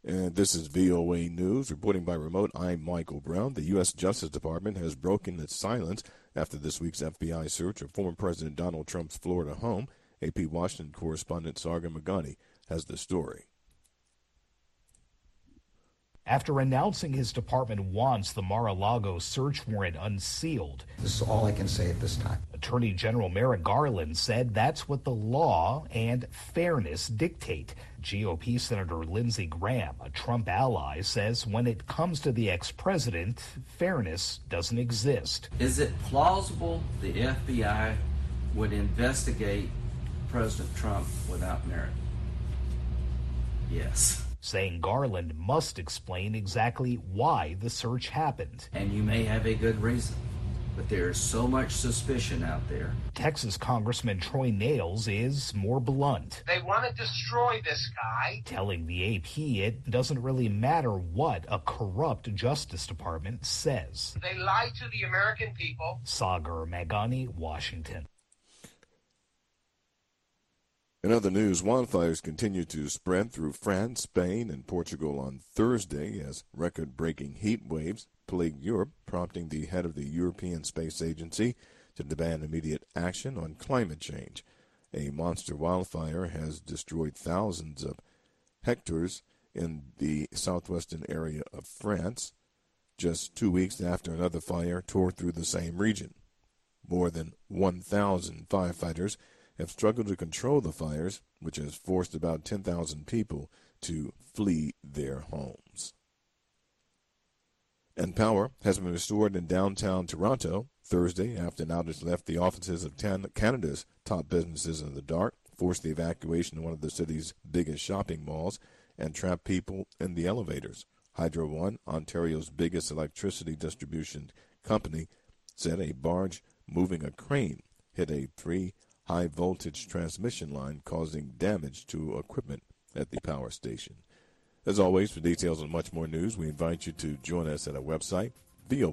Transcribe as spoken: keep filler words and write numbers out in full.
And this is V O A News. Reporting by remote, I'm Michael Brown. The U S Justice Department has broken its silence after this week's F B I search of former President Donald Trump's Florida home. A P Washington correspondent Sarga Magani has the story. After announcing his department wants the Mar-a-Lago search warrant unsealed, this is all I can say at this time. Attorney General Merrick Garland said that's what the law and fairness dictate. G O P Senator Lindsey Graham, a Trump ally, says when it comes to the ex-president, fairness doesn't exist. Is it plausible the F B I would investigate President Trump without merit? Yes. Saying Garland must explain exactly why the search happened. And you may have a good reason, but there is so much suspicion out there. Texas Congressman Troy Nehls is more blunt. They want to destroy this guy. Telling the A P it doesn't really matter what a corrupt Justice Department says. They lie to the American people. Sagar Magani, Washington. In other news, wildfires continue to spread through France, Spain, and Portugal on Thursday as record-breaking heat waves plague Europe, prompting the head of the European Space Agency to demand immediate action on climate change. A monster wildfire has destroyed thousands of hectares in the southwestern area of France, just two weeks after another fire tore through the same region. More than one thousand firefighters have struggled to control the fires, which has forced about ten thousand people to flee their homes. And power has been restored in downtown Toronto Thursday after an outage left the offices of Canada's top businesses in the dark, forced the evacuation of one of the city's biggest shopping malls, and trapped people in the elevators. Hydro One, Ontario's biggest electricity distribution company, said a barge moving a crane hit a three high-voltage transmission line, causing damage to equipment at the power station. As always, for details on much more news, we invite you to join us at our website, V O